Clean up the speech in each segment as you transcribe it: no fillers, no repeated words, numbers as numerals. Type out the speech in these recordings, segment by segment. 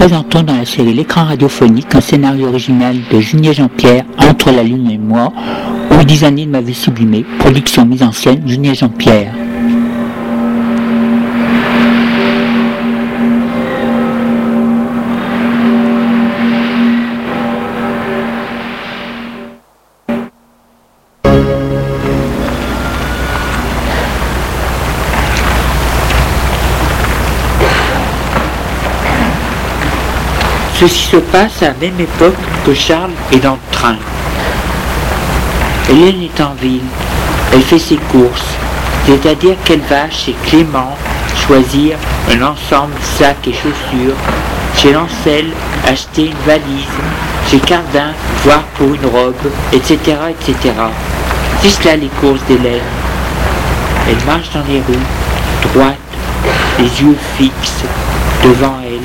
présentons dans la série L'écran radiophonique un scénario original de Junier Jean-Pierre, Entre la lune et moi, ou 10 années de ma vie sublimée, production mise en scène Junier Jean-Pierre. Ceci se passe à la même époque que Charles est dans le train. Hélène est en ville, elle fait ses courses, c'est-à-dire qu'elle va chez Clément choisir un ensemble sacs et chaussures, chez Lancel acheter une valise, chez Cardin voir pour une robe, etc. etc. C'est cela les courses d'Hélène. Elle marche dans les rues, droite, les yeux fixes devant elle.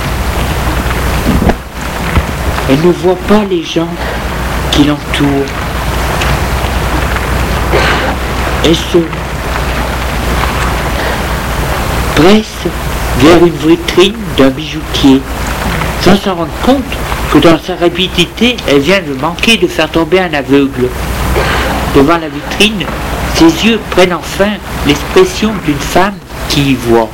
Elle ne voit pas les gens qui l'entourent. Elle se presse vers une vitrine d'un bijoutier, sans s'en rendre compte que dans sa rapidité, elle vient de manquer de faire tomber un aveugle. Devant la vitrine, ses yeux prennent enfin l'expression d'une femme qui y voit.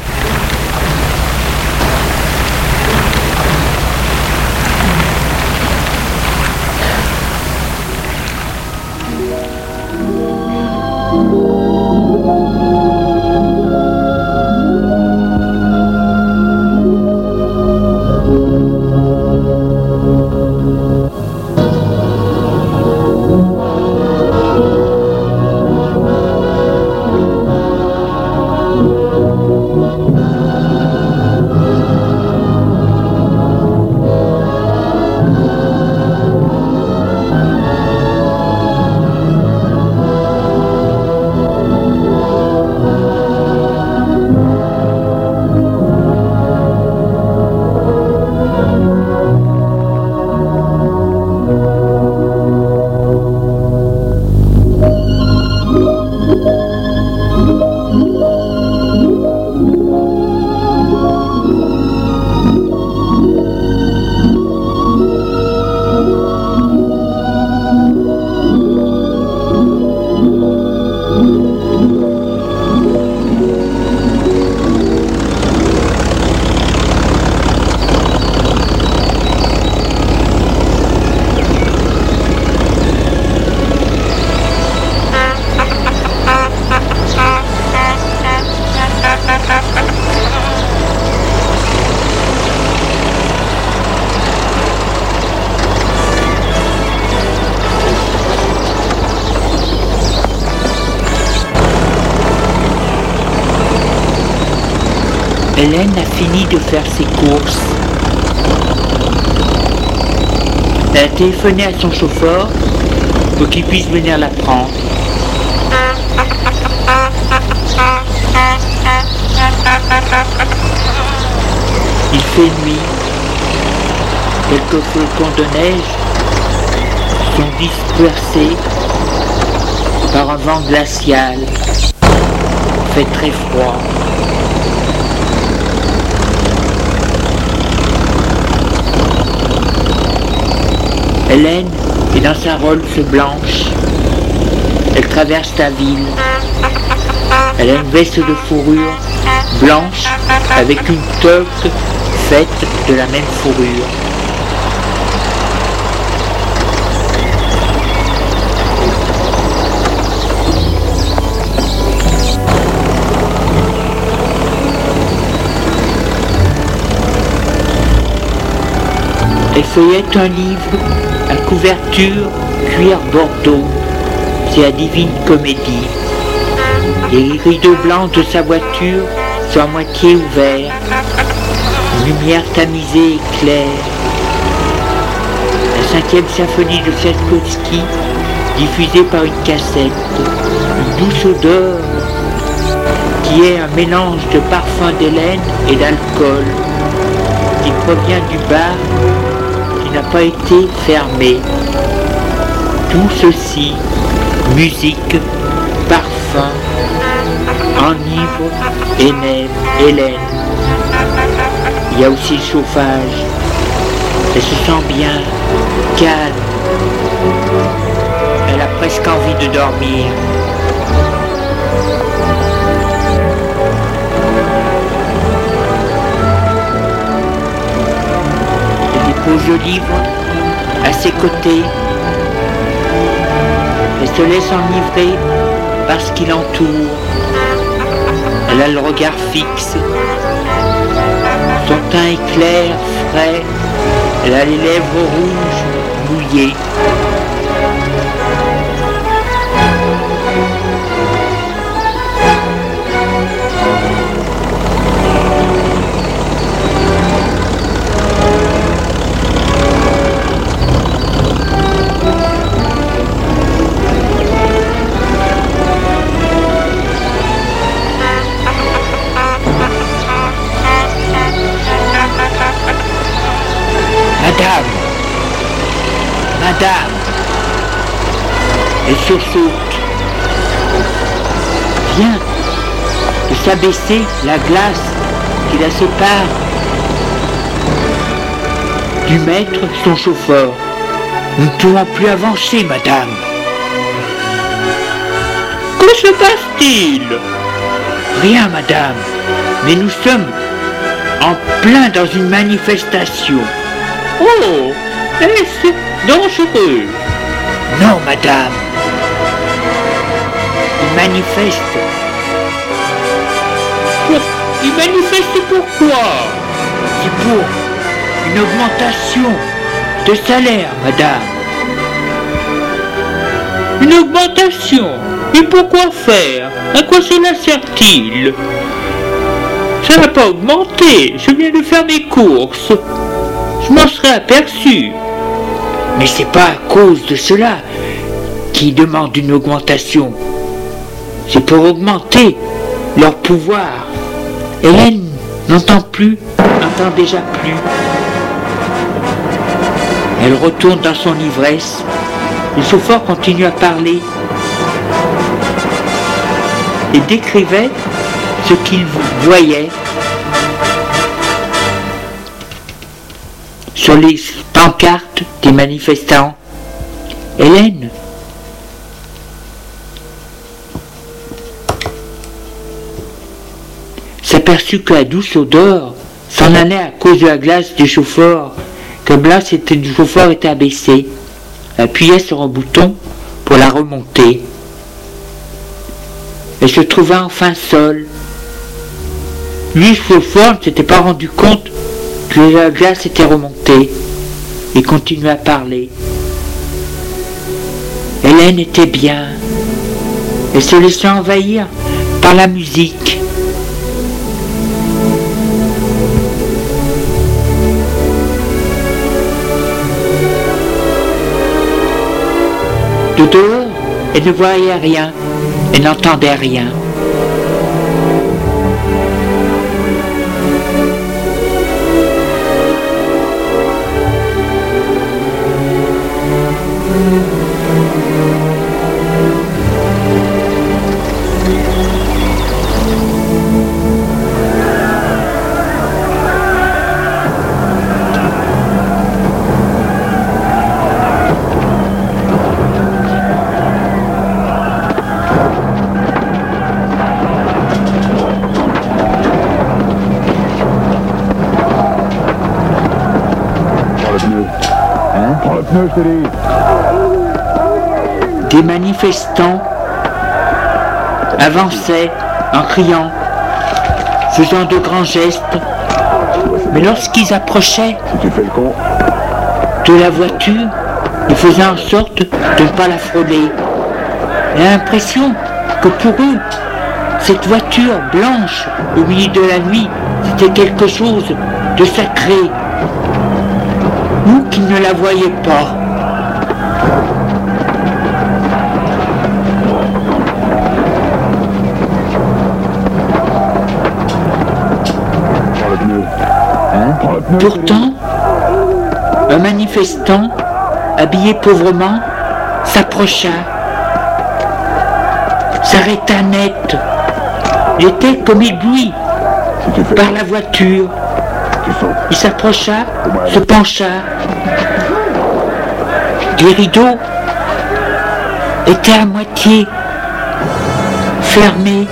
Hélène a fini de faire ses courses. Elle a téléphoné à son chauffeur pour qu'il puisse venir la prendre. Il fait nuit. Quelques flocons de neige sont dispersés par un vent glacial. Il fait très froid. Hélène est dans sa Rolls blanche. Elle traverse la ville. Elle a une veste de fourrure blanche avec une toque faite de la même fourrure. Elle feuillette un livre à couverture cuir bordeaux. C'est la Divine Comédie. Les rideaux blancs de sa voiture sont à moitié ouverts. Une lumière tamisée et claire. La 5e symphonie de Tchaïkovski, diffusée par une cassette. Une douce odeur qui est un mélange de parfum d'Hélène et d'alcool, qui provient du bar qui n'a pas été fermé. Tout ceci, musique, parfum, enivre Hélène. Il y a aussi le chauffage. Elle se sent bien, calme. Elle a presque envie de dormir. Elle dépose le livre à ses côtés. Elle se laisse enivrer par ce qui l'entoure. Elle a le regard fixe. Son teint est clair, frais. Elle a les lèvres rouges, mouillées. Madame, elle sursaute. Vient de s'abaisser la glace qui la sépare du maître, son chauffeur. Nous ne pouvons plus avancer, madame. Que se passe-t-il? Rien, madame, mais nous sommes en plein dans une manifestation. Oh, est-ce dangereux? Non, madame. Ils manifestent. Ils manifestent pourquoi? C'est pour une augmentation de salaire, madame. Une augmentation? Et pourquoi faire? À quoi cela sert-il? Ça n'a pas augmenté. Je viens de faire mes courses. Je m'en serais aperçu. Mais c'est pas à cause de cela qu'ils demandent une augmentation. C'est pour augmenter leur pouvoir. Hélène n'entend déjà plus. Elle retourne dans son ivresse. Le chauffeur continue à parler et décrivait ce qu'il voyait sur les pancartes des manifestants. Hélène s'aperçut que la douce odeur s'en allait à cause de la glace du chauffeur, que le glace du chauffeur était abaissé. Elle appuyait sur un bouton pour la remonter. Elle se trouva enfin seule. Lui, le chauffeur, ne s'était pas rendu compte que la glace était remontée et continuait à parler. Hélène était bien. Elle se laissait envahir par la musique. De dehors, elle ne voyait rien, elle n'entendait rien. Des manifestants avançaient en criant, faisant de grands gestes, mais lorsqu'ils approchaient de la voiture, ils faisaient en sorte de ne pas la frôler. Elle a l'impression que pour eux, cette voiture blanche au milieu de la nuit, c'était quelque chose de sacré, ou qu'ils ne la voyaient pas. Pourtant, un manifestant, habillé pauvrement, s'approcha, s'arrêta net. Il était comme ébloui par la voiture. Il s'approcha, se pencha. Les rideaux étaient à moitié fermés.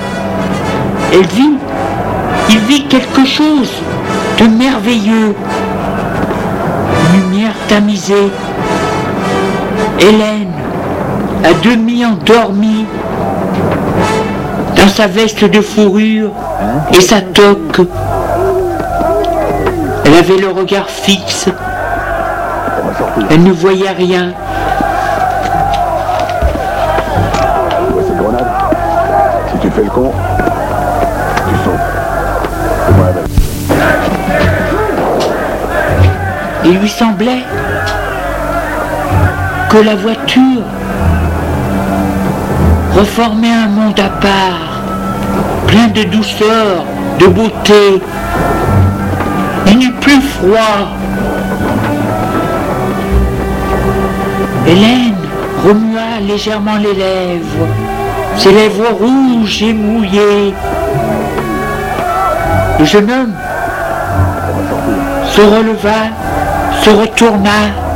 Il vit quelque chose de merveilleux. Lumière tamisée. Hélène, à demi endormie, dans sa veste de fourrure et sa toque. Elle avait le regard fixe. Elle ne voyait rien. Cette grenade, si tu fais le con, tu sautes. Il lui semblait que la voiture reformait un monde à part, plein de douceur, de beauté. Il n'eut plus froid. Hélène remua légèrement les lèvres, ses lèvres rouges et mouillées. Le jeune homme se releva, se retourna.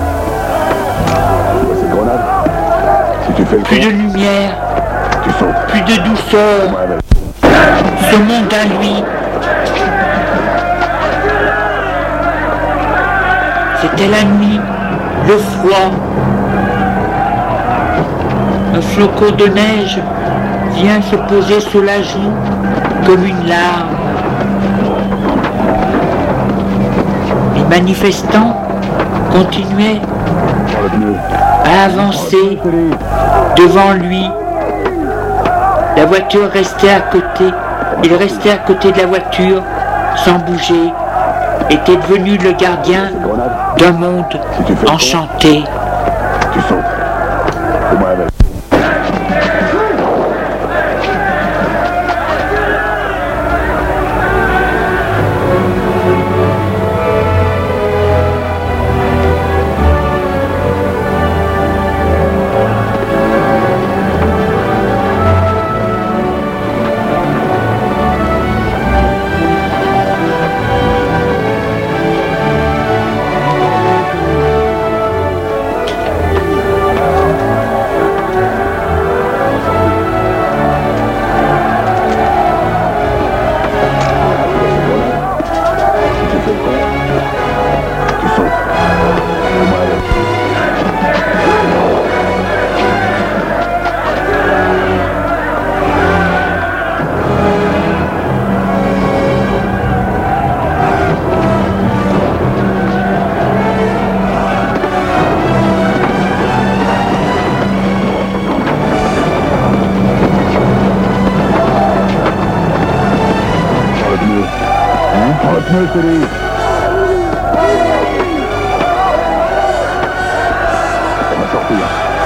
Cette grenade, si tu fais le Plus con, de lumière, tu sautes. plus de douceur. Ce monde à lui. C'était la nuit, le froid. Un flocon de neige vient se poser sous la joue comme une larme. Les manifestants continuaient à avancer devant lui. La voiture restait à côté. Il restait à côté de la voiture, sans bouger. Était devenu le gardien d'un monde enchanté. Tu sautes. Fais-moi avec. Mercury. On va sortir.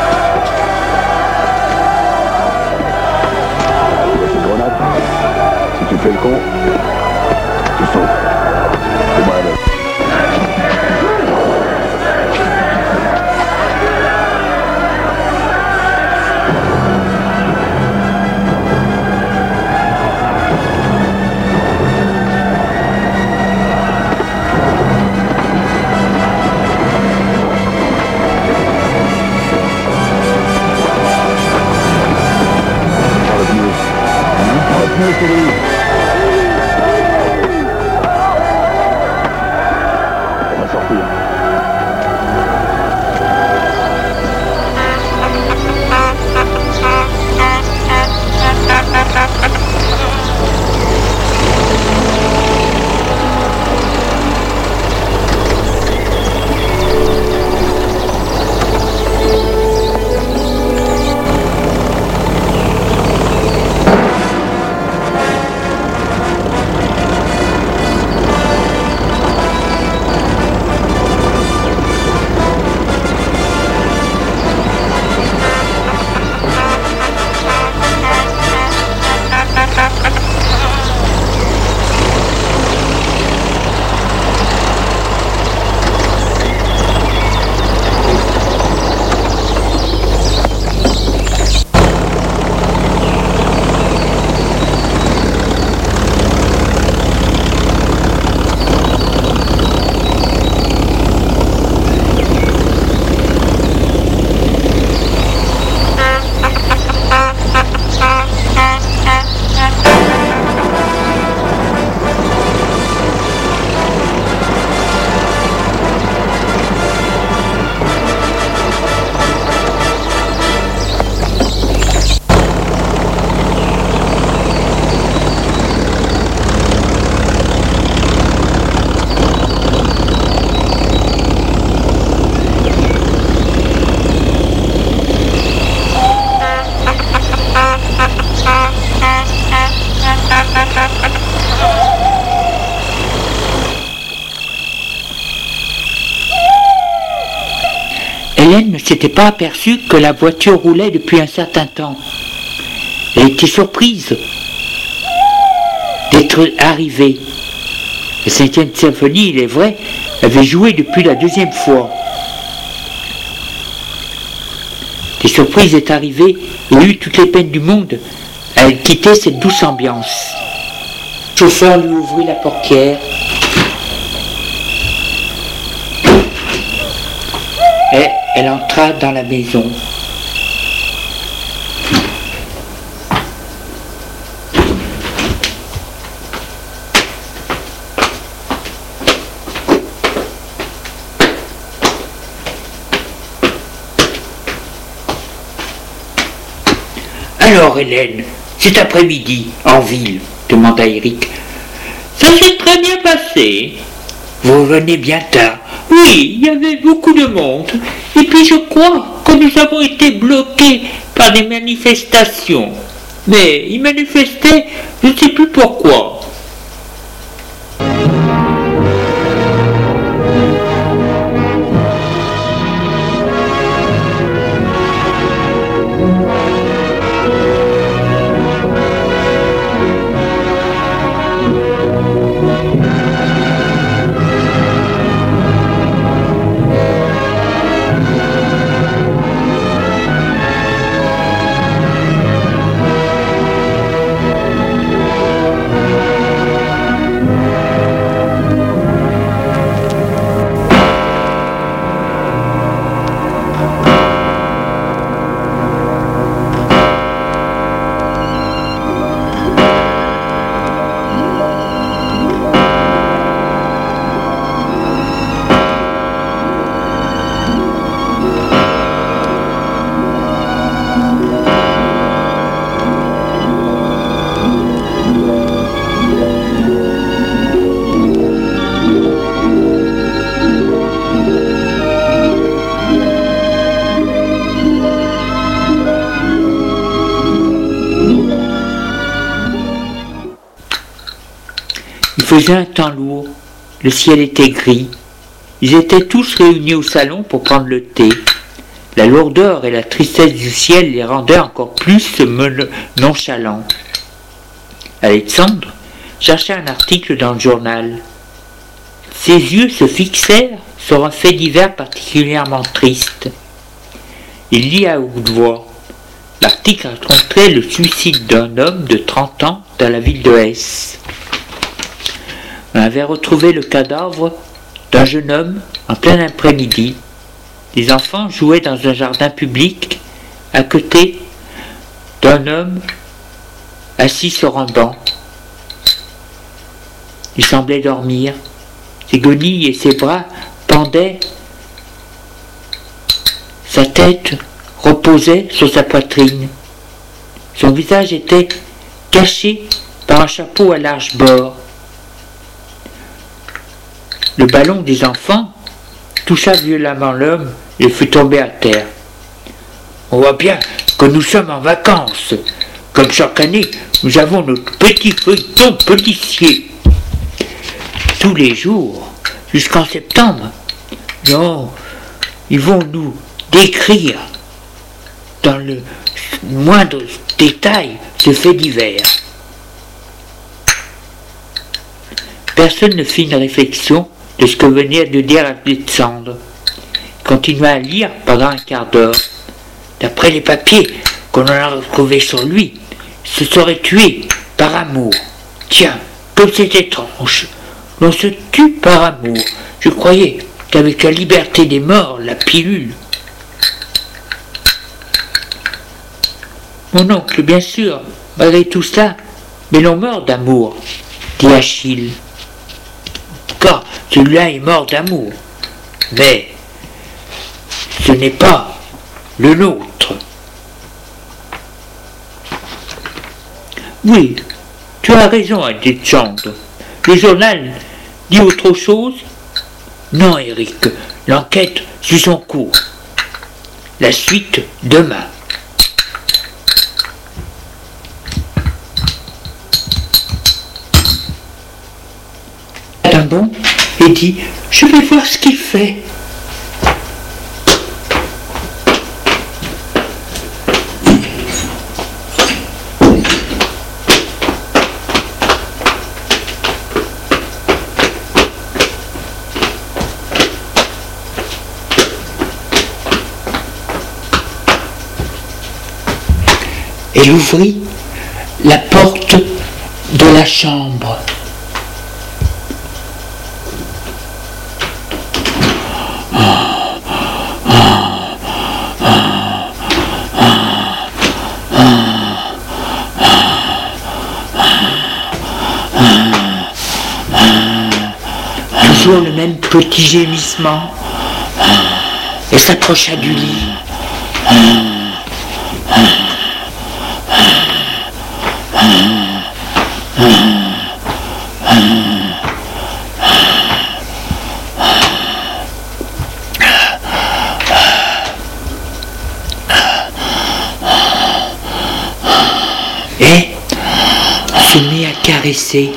Cette grenade, si tu fais le con, tu sautes. Fais-moi avec. Mercury. On va sortir. s'était pas aperçue que la voiture roulait depuis un certain temps. Elle était surprise d'être arrivée. La 5e symphonie, il est vrai, avait joué depuis la 2e fois. Les surprises est arrivée et eut toutes les peines du monde à quitter cette douce ambiance. Le chauffeur lui ouvrit la portière et elle entra dans la maison. Alors Hélène, cet après-midi, en ville, demanda Eric. Ça s'est très bien passé. Vous revenez bien tard. Oui, il y avait beaucoup de monde. Et puis je crois que nous avons été bloqués par des manifestations. Mais ils manifestaient, je ne sais plus pourquoi. Il faisait un temps lourd, le ciel était gris. Ils étaient tous réunis au salon pour prendre le thé. La lourdeur et la tristesse du ciel les rendaient encore plus nonchalants. Alexandre cherchait un article dans le journal. Ses yeux se fixèrent sur un fait divers particulièrement triste. Il lit à haute voix. L'article racontait le suicide d'un homme de 30 ans dans la ville de Hesse. On avait retrouvé le cadavre d'un jeune homme en plein après-midi. Les enfants jouaient dans un jardin public à côté d'un homme assis sur un banc. Il semblait dormir. Ses guenilles et ses bras pendaient. Sa tête reposait sur sa poitrine. Son visage était caché par un chapeau à large bord. Le ballon des enfants toucha violemment l'homme et fut tombé à terre. On voit bien que nous sommes en vacances. Comme chaque année, nous avons notre petit feuilleton policier. Tous les jours, jusqu'en septembre. Non, ils vont nous décrire dans le moindre détail ce fait divers. Personne ne fit une réflexion de ce que venait de dire Alexandre. Il continua à lire pendant un quart d'heure. D'après les papiers qu'on en a retrouvés sur lui, il se serait tué par amour. Tiens, comme c'est étrange. L'on se tue par amour. Je croyais qu'avec la liberté des morts, la pilule. Mon oncle, bien sûr, malgré tout cela, mais l'on meurt d'amour, dit Achille. Car celui-là est mort d'amour, mais ce n'est pas le nôtre. Oui, tu as raison, Alexandre. Le journal dit autre chose? Non, Eric, l'enquête suit son cours. La suite demain. Un bond et dit « Je vais voir ce qu'il fait ». Elle ouvrit la porte de la chambre. Toujours le même petit gémissement. Elle s'approcha du lit. Et se mit à caresser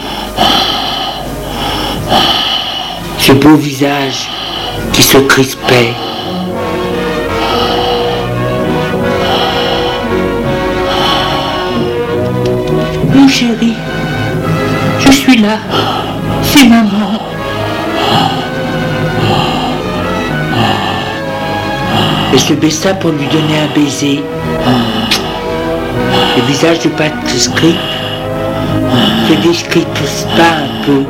ce beau visage qui se crispait. Mon chéri, je suis là, c'est maman. Elle se baissa pour lui donner un baiser. Le visage de Patrick se décrispa un peu.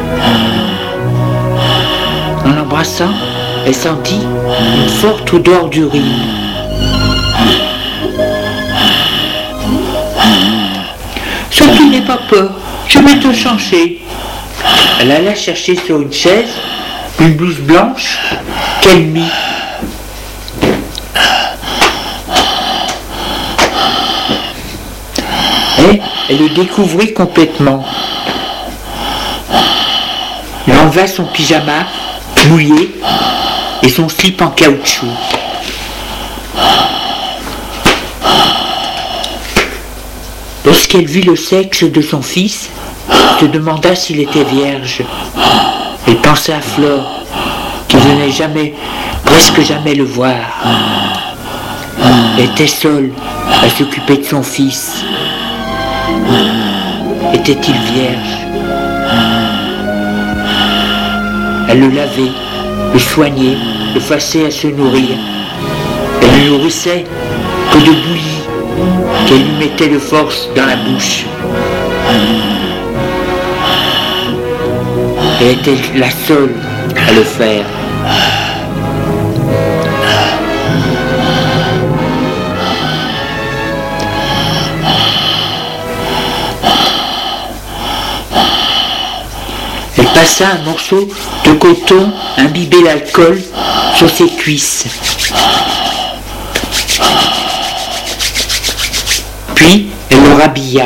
En l'embrassant, elle sentit une forte odeur d'urine. Surtout n'aie pas peur, je vais te changer. Elle alla chercher sur une chaise une blouse blanche qu'elle mit. Et elle le découvrit complètement. Elle enleva son pyjama mouillé et son slip en caoutchouc. Lorsqu'elle vit le sexe de son fils, elle se demanda s'il était vierge. Elle pensa à Flore, qui venait presque jamais le voir. Elle était seule à s'occuper de son fils. Était-il vierge? Elle le lavait, le soignait, le forçait à se nourrir. Elle ne nourrissait que de bouillie qu'elle lui mettait de force dans la bouche. Elle était la seule à le faire. Elle passa un morceau de coton imbibé d'alcool sur ses cuisses. Puis elle le rhabilla.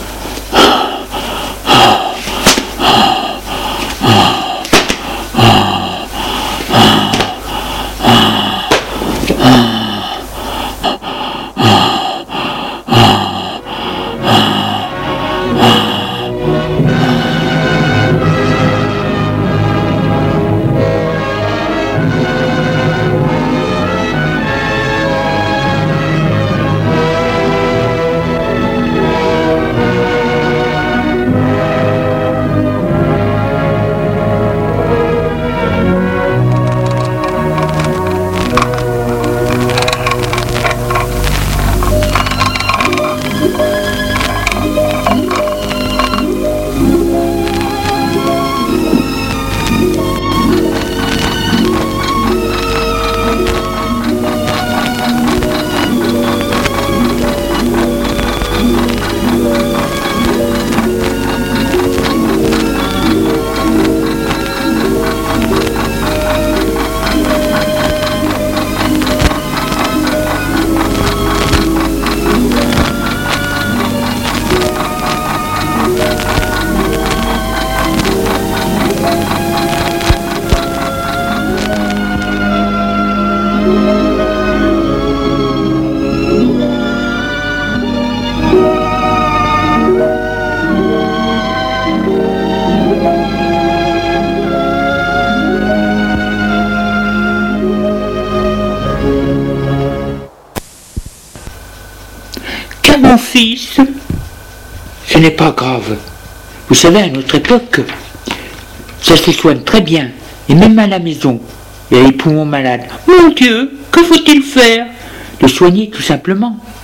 Mon fils, ce n'est pas grave. Vous savez, à notre époque, ça se soigne très bien, et même à la maison. Il y a les poumons malades. Mon Dieu, que faut-il faire? Le soigner tout simplement.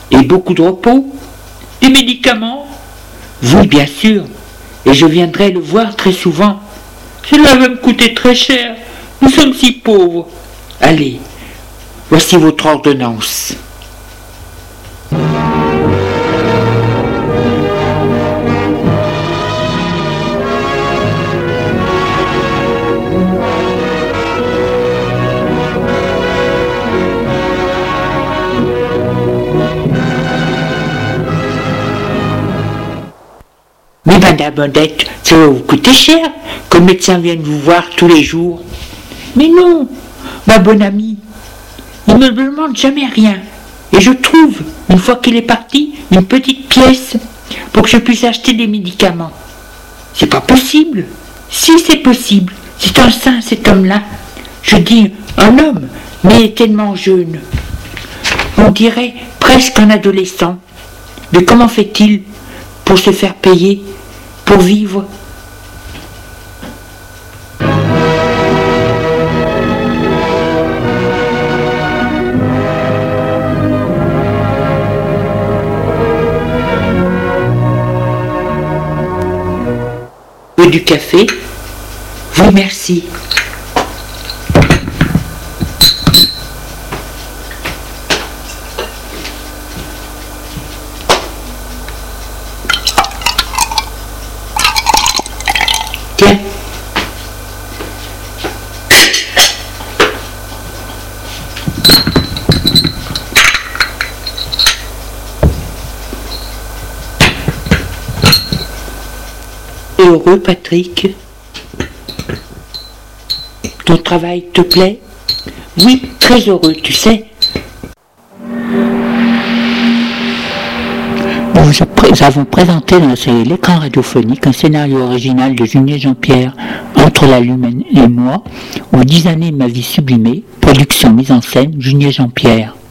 Et beaucoup de repos? Des médicaments? Oui, bien sûr. Et je viendrai le voir très souvent. Cela va me coûter très cher. Nous sommes si pauvres. Allez, voici votre ordonnance. Mais madame Odette, ça va vous coûter cher, que le médecin vienne vous voir tous les jours. Mais non, ma bonne amie, il ne me demande jamais rien. Et je trouve, une fois qu'il est parti, une petite pièce pour que je puisse acheter des médicaments. C'est pas possible. Si c'est possible, c'est un saint cet homme-là. Je dis un homme, mais tellement jeune. On dirait presque un adolescent. Mais comment fait-il pour se faire payer, pour vivre? Du café? Oui, merci. Tiens. Heureux, Patrick? Ton travail te plaît? Oui, très heureux, tu sais. Nous avons présenté dans la série L'écran radiophonique un scénario original de Junier Jean-Pierre, Entre la Lune et moi, ou 10 années de ma vie sublimée, production mise en scène Junier Jean-Pierre.